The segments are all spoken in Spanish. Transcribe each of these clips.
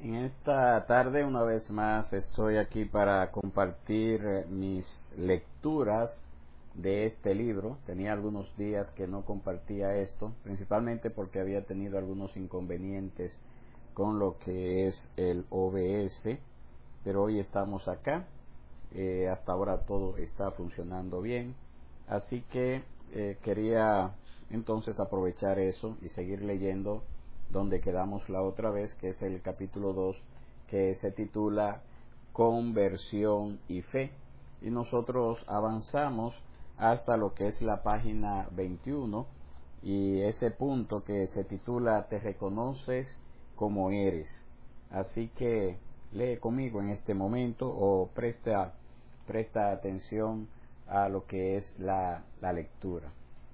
En esta tarde, una vez más, estoy aquí para compartir mis lecturas de este libro. Tenía algunos días que no compartía esto, principalmente porque había tenido algunos inconvenientes con lo que es el OBS, pero hoy estamos acá. Hasta ahora todo está funcionando bien, así que quería entonces aprovechar eso y seguir leyendo donde quedamos la otra vez, que es el capítulo 2, que se titula Conversión y Fe, y nosotros avanzamos hasta lo que es la página 21 y ese punto que se titula Te reconoces como eres. Así que lee conmigo en este momento o presta atención a lo que es la lectura.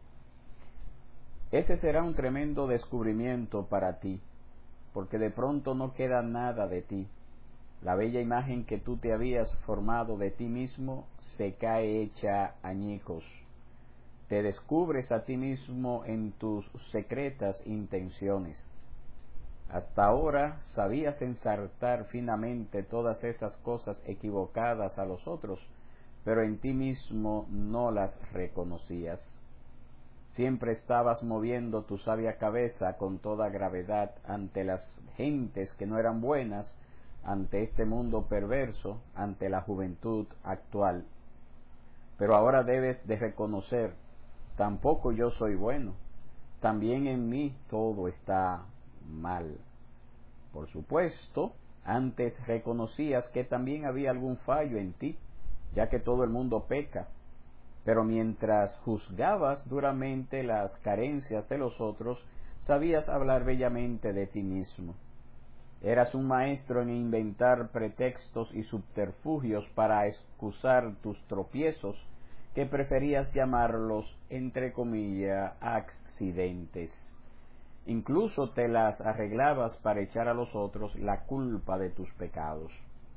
Ese será un tremendo descubrimiento para ti, porque de pronto no queda nada de ti. La bella imagen que tú te habías formado de ti mismo se cae hecha añicos. Te descubres a ti mismo en tus secretas intenciones. Hasta ahora sabías ensartar finamente todas esas cosas equivocadas a los otros, pero en ti mismo no las reconocías. Siempre estabas moviendo tu sabia cabeza con toda gravedad ante las gentes que no eran buenas, ante este mundo perverso, ante la juventud actual. Pero ahora debes de reconocer, tampoco yo soy bueno, también en mí todo está mal. Por supuesto, antes reconocías que también había algún fallo en ti, ya que todo el mundo peca. Pero mientras juzgabas duramente las carencias de los otros, sabías hablar bellamente de ti mismo. Eras un maestro en inventar pretextos y subterfugios para excusar tus tropiezos, que preferías llamarlos, entre comillas, accidentes. Incluso te las arreglabas para echar a los otros la culpa de tus pecados.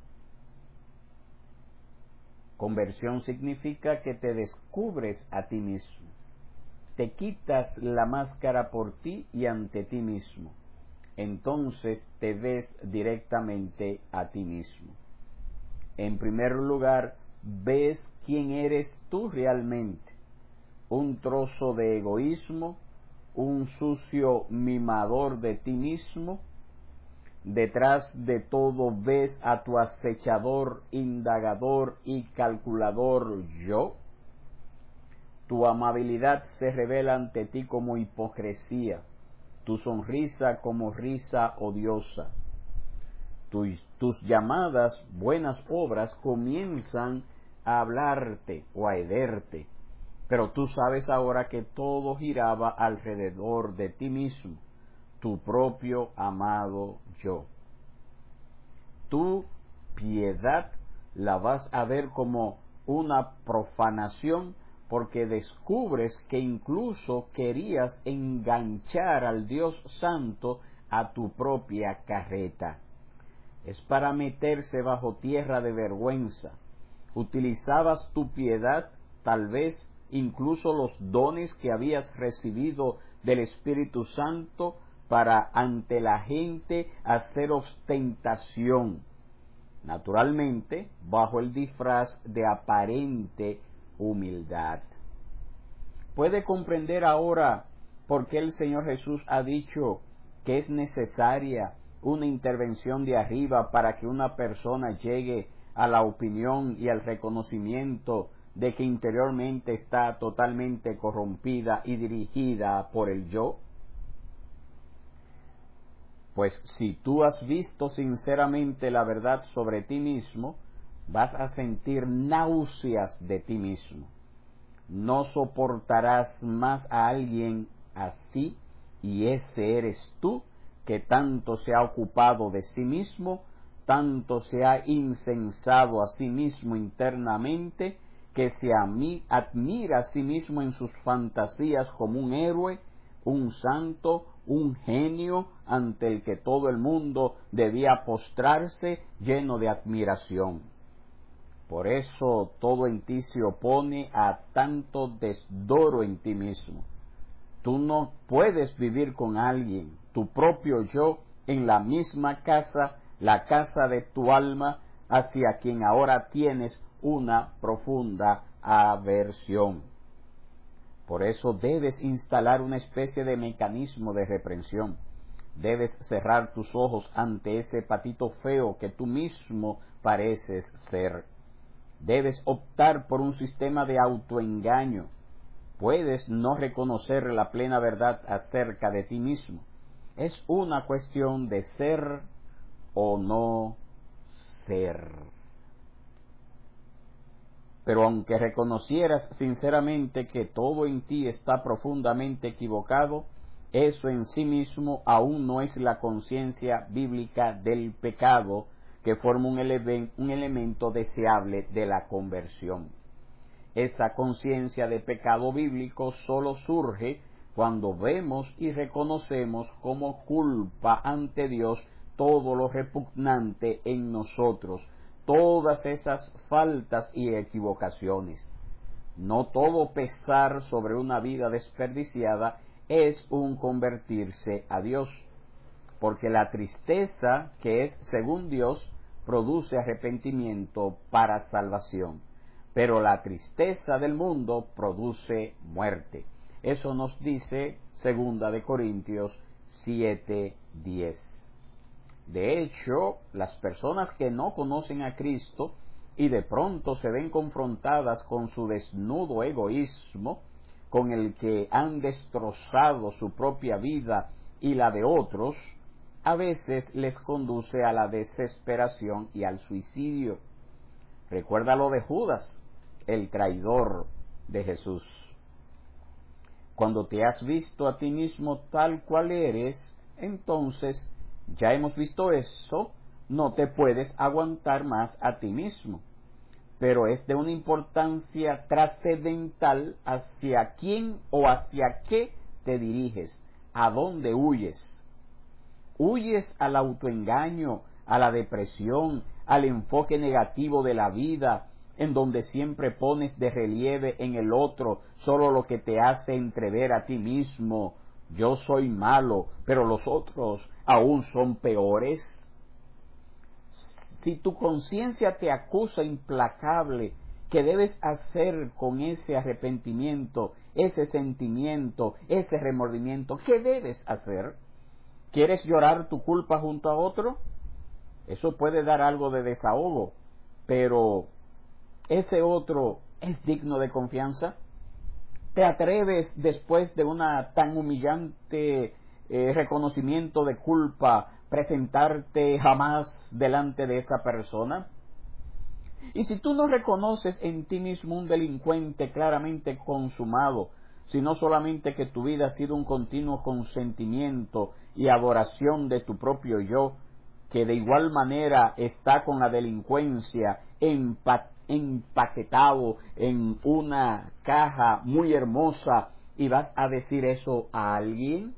Conversión significa que te descubres a ti mismo. Te quitas la máscara por ti y ante ti mismo. Entonces te ves directamente a ti mismo. En primer lugar, ves quién eres tú realmente. Un trozo de egoísmo, un sucio mimador de ti mismo. Detrás de todo ves a tu acechador, indagador y calculador yo. Tu amabilidad se revela ante ti como hipocresía, tu sonrisa como risa odiosa. Tus llamadas buenas obras comienzan a hablarte o a hederte, pero tú sabes ahora que todo giraba alrededor de ti mismo, tu propio amado yo. Tu piedad la vas a ver como una profanación, porque descubres que incluso querías enganchar al Dios Santo a tu propia carreta. Es para meterse bajo tierra de vergüenza. Utilizabas tu piedad, tal vez incluso los dones que habías recibido del Espíritu Santo, para ante la gente hacer ostentación, naturalmente bajo el disfraz de aparente humildad. ¿Puede comprender ahora por qué el Señor Jesús ha dicho que es necesaria una intervención de arriba para que una persona llegue a la opinión y al reconocimiento de que interiormente está totalmente corrompida y dirigida por el yo? Pues si tú has visto sinceramente la verdad sobre ti mismo, vas a sentir náuseas de ti mismo. No soportarás más a alguien así, y ese eres tú, que tanto se ha ocupado de sí mismo, tanto se ha incensado a sí mismo internamente, que se admira a sí mismo en sus fantasías como un héroe, un santo, un genio ante el que todo el mundo debía postrarse lleno de admiración. Por eso todo en ti se opone a tanto desdoro en ti mismo. Tú no puedes vivir con alguien, tu propio yo, en la misma casa la casa de tu alma, hacia quien ahora tienes una profunda aversión. Por eso debes instalar una especie de mecanismo de reprensión. Debes cerrar tus ojos ante ese patito feo que tú mismo pareces ser. Debes optar por un sistema de autoengaño. Puedes no reconocer la plena verdad acerca de ti mismo. Es una cuestión de ser o no ser. Pero aunque reconocieras sinceramente que todo en ti está profundamente equivocado, eso en sí mismo aún no es la conciencia bíblica del pecado que forma un elemento deseable de la conversión. Esa conciencia de pecado bíblico solo surge cuando vemos y reconocemos como culpa ante Dios todo lo repugnante en nosotros, todas esas faltas y equivocaciones. No todo pesar sobre una vida desperdiciada es un convertirse a Dios, porque la tristeza, que es según Dios, produce arrepentimiento para salvación, pero la tristeza del mundo produce muerte. Eso nos dice 2 Corintios 7:10. De hecho, las personas que no conocen a Cristo y de pronto se ven confrontadas con su desnudo egoísmo, con el que han destrozado su propia vida y la de otros, a veces les conduce a la desesperación y al suicidio. Recuerda lo de Judas, el traidor de Jesús. Cuando te has visto a ti mismo tal cual eres, entonces, ya hemos visto eso, no te puedes aguantar más a ti mismo. Pero es de una importancia trascendental hacia quién o hacia qué te diriges, a dónde huyes. Huyes al autoengaño, a la depresión, al enfoque negativo de la vida, en donde siempre pones de relieve en el otro solo lo que te hace entrever a ti mismo. Yo soy malo, pero los otros aún son peores. Si tu conciencia te acusa implacable, ¿qué debes hacer con ese arrepentimiento, ese sentimiento, ese remordimiento? ¿Qué debes hacer? ¿Quieres llorar tu culpa junto a otro? Eso puede dar algo de desahogo, pero ¿ese otro es digno de confianza? ¿Te atreves después de una tan humillante reconocimiento de culpa presentarte jamás delante de esa persona? Y si tú no reconoces en ti mismo un delincuente claramente consumado, sino solamente que tu vida ha sido un continuo consentimiento y adoración de tu propio yo, que de igual manera está con la delincuencia empaquetado en una caja muy hermosa, y vas a decir eso a alguien,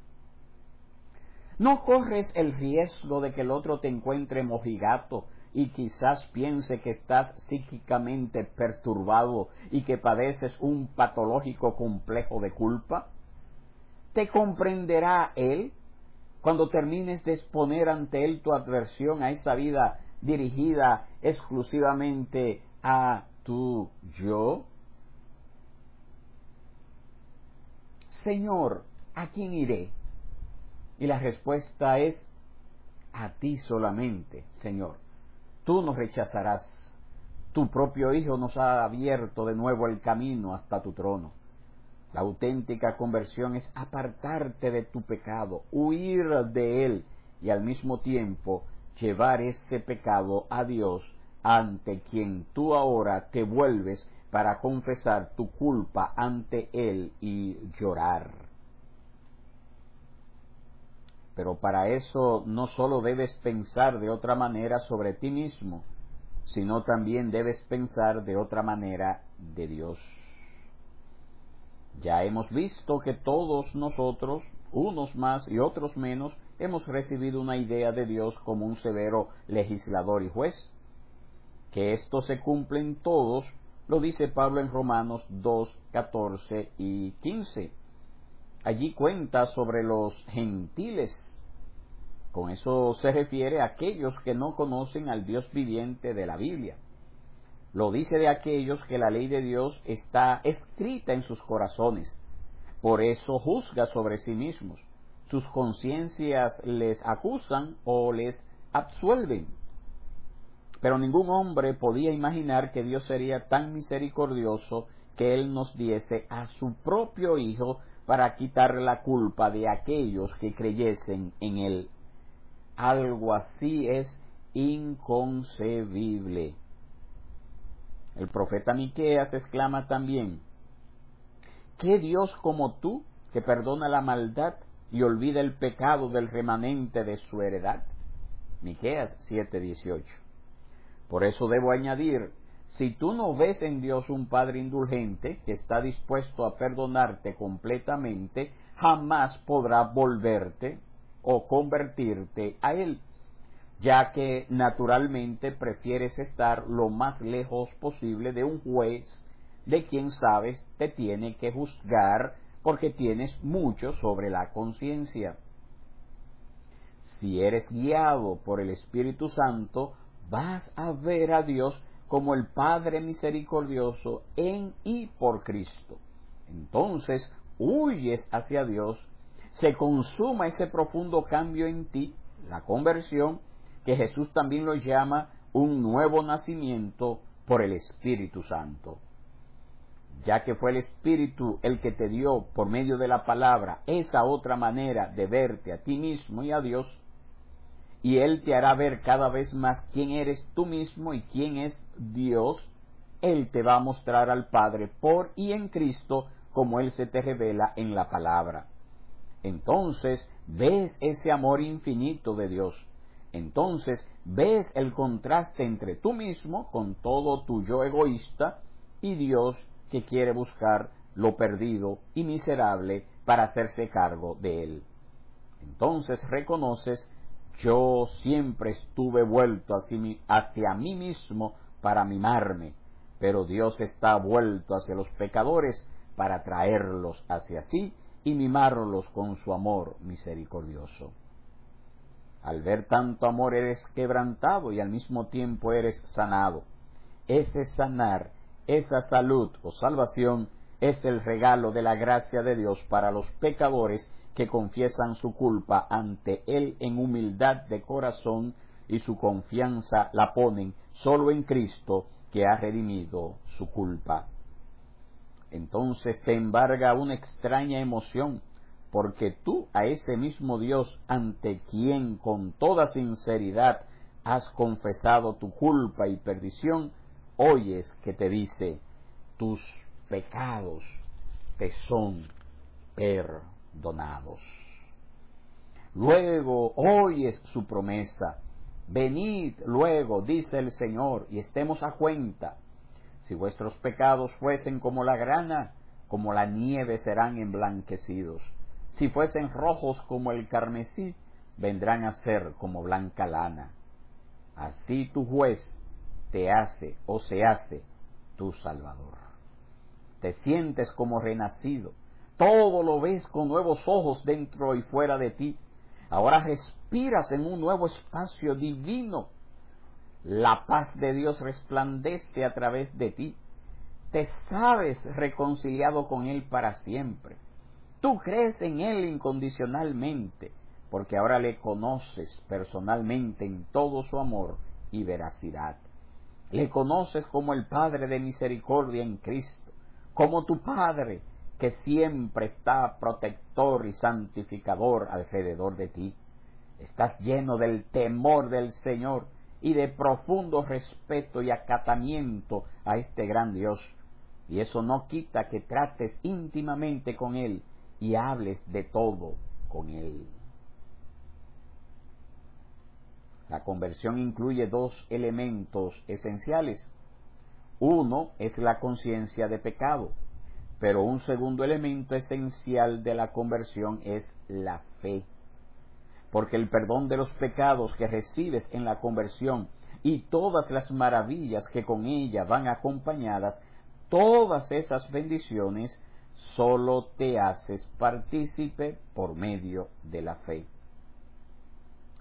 ¿no corres el riesgo de que el otro te encuentre mojigato y quizás piense que estás psíquicamente perturbado y que padeces un patológico complejo de culpa? ¿Te comprenderá él cuando termines de exponer ante él tu adversión a esa vida dirigida exclusivamente a tu yo? Señor, ¿a quién iré? Y la respuesta es: a ti solamente, Señor. Tú nos rechazarás. Tu propio Hijo nos ha abierto de nuevo el camino hasta tu trono. La auténtica conversión es apartarte de tu pecado, huir de él y al mismo tiempo llevar ese pecado a Dios, ante quien tú ahora te vuelves para confesar tu culpa ante él y llorar. Pero para eso no solo debes pensar de otra manera sobre ti mismo, sino también debes pensar de otra manera de Dios. Ya hemos visto que todos nosotros, unos más y otros menos, hemos recibido una idea de Dios como un severo legislador y juez. Que esto se cumple en todos, lo dice Pablo en Romanos 2, 14 y 15. Allí cuenta sobre los gentiles. Con eso se refiere a aquellos que no conocen al Dios viviente de la Biblia. Lo dice de aquellos que la ley de Dios está escrita en sus corazones. Por eso juzga sobre sí mismos. Sus conciencias les acusan o les absuelven. Pero ningún hombre podía imaginar que Dios sería tan misericordioso que Él nos diese a su propio Hijo para quitar la culpa de aquellos que creyesen en Él. Algo así es inconcebible. El profeta Miqueas exclama también: ¿qué Dios como tú, que perdona la maldad y olvida el pecado del remanente de su heredad? Miqueas 7:18. Por eso debo añadir, si tú no ves en Dios un Padre indulgente que está dispuesto a perdonarte completamente, jamás podrá volverte o convertirte a Él, ya que naturalmente prefieres estar lo más lejos posible de un juez de quien sabes te tiene que juzgar porque tienes mucho sobre la conciencia. Si eres guiado por el Espíritu Santo, vas a ver a Dios como el Padre misericordioso en y por Cristo. Entonces huyes hacia Dios, se consuma ese profundo cambio en ti, la conversión, que Jesús también lo llama un nuevo nacimiento por el Espíritu Santo. Ya que fue el Espíritu el que te dio por medio de la palabra esa otra manera de verte a ti mismo y a Dios, y Él te hará ver cada vez más quién eres tú mismo y quién es Dios, Él te va a mostrar al Padre por y en Cristo como Él se te revela en la palabra. Entonces ves ese amor infinito de Dios. Entonces ves el contraste entre tú mismo con todo tu yo egoísta y Dios que quiere buscar lo perdido y miserable para hacerse cargo de él. Entonces reconoces: yo siempre estuve vuelto hacia mí mismo para mimarme, pero Dios está vuelto hacia los pecadores para traerlos hacia sí y mimarlos con su amor misericordioso. Al ver tanto amor eres quebrantado y al mismo tiempo eres sanado. Ese sanar, esa salud o salvación es el regalo de la gracia de Dios para los pecadores que confiesan su culpa ante Él en humildad de corazón y su confianza la ponen solo en Cristo, que ha redimido su culpa. Entonces te embarga una extraña emoción, porque tú a ese mismo Dios ante quien con toda sinceridad has confesado tu culpa y perdición, oyes que te dice: tus pecados te son perdonados. Luego oyes su promesa: venid luego, dice el Señor, y estemos a cuenta. Si vuestros pecados fuesen como la grana, como la nieve serán emblanquecidos. Si fuesen rojos como el carmesí, vendrán a ser como blanca lana. Así tu juez te hace o se hace tu Salvador. Te sientes como renacido. Todo lo ves con nuevos ojos dentro y fuera de ti. Ahora respiras en un nuevo espacio divino. La paz de Dios resplandece a través de ti. Te sabes reconciliado con Él para siempre. Tú crees en Él incondicionalmente, porque ahora le conoces personalmente en todo su amor y veracidad. Le conoces como el Padre de misericordia en Cristo, como tu Padre que siempre está protector y santificador alrededor de ti. Estás lleno del temor del Señor y de profundo respeto y acatamiento a este gran Dios. Y eso no quita que trates íntimamente con Él y hables de todo con Él. La conversión incluye dos elementos esenciales. Uno es la conciencia de pecado, pero un segundo elemento esencial de la conversión es la fe. Porque el perdón de los pecados que recibes en la conversión y todas las maravillas que con ella van acompañadas, todas esas bendiciones, solo te haces partícipe por medio de la fe.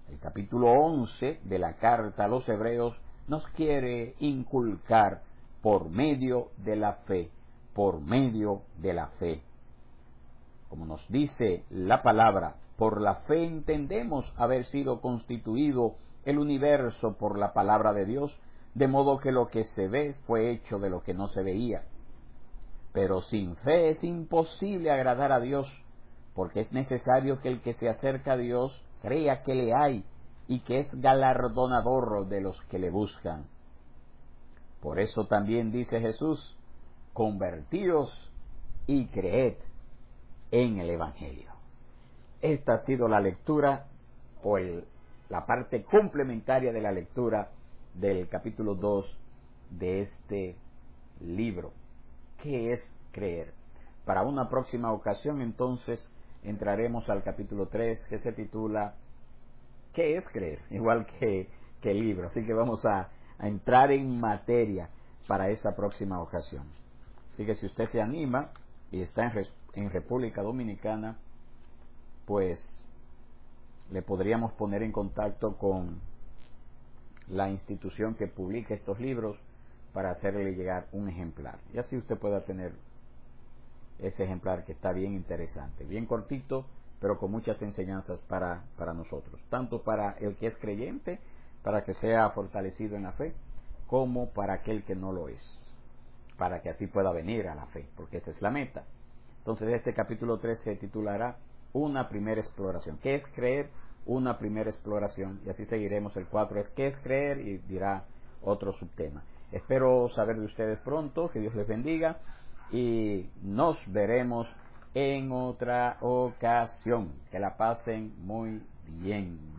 El capítulo 11 de la carta a los Hebreos nos quiere inculcar por medio de la fe, por medio de la fe. Como nos dice la palabra, por la fe entendemos haber sido constituido el universo por la palabra de Dios, de modo que lo que se ve fue hecho de lo que no se veía. Pero sin fe es imposible agradar a Dios, porque es necesario que el que se acerca a Dios crea que le hay y que es galardonador de los que le buscan. Por eso también dice Jesús, convertíos y creed en el Evangelio. Esta ha sido la lectura o la parte complementaria de la lectura del capítulo 2 de este libro. ¿Qué es creer? Para una próxima ocasión entonces entraremos al capítulo 3 que se titula ¿qué es creer? Igual que el libro. Así que vamos a entrar en materia para esa próxima ocasión. Así que si usted se anima y está en República Dominicana, pues le podríamos poner en contacto con la institución que publica estos libros para hacerle llegar un ejemplar. Y así usted pueda tener ese ejemplar que está bien interesante, bien cortito, pero con muchas enseñanzas para nosotros, tanto para el que es creyente, para que sea fortalecido en la fe, como para aquel que no lo es, para que así pueda venir a la fe, porque esa es la meta. Entonces este capítulo 3 se titulará Una primera exploración. ¿Qué es creer? Una primera exploración. Y así seguiremos. El 4 es ¿qué es creer? Y dirá otro subtema. Espero saber de ustedes pronto, que Dios les bendiga y nos veremos en otra ocasión. Que la pasen muy bien.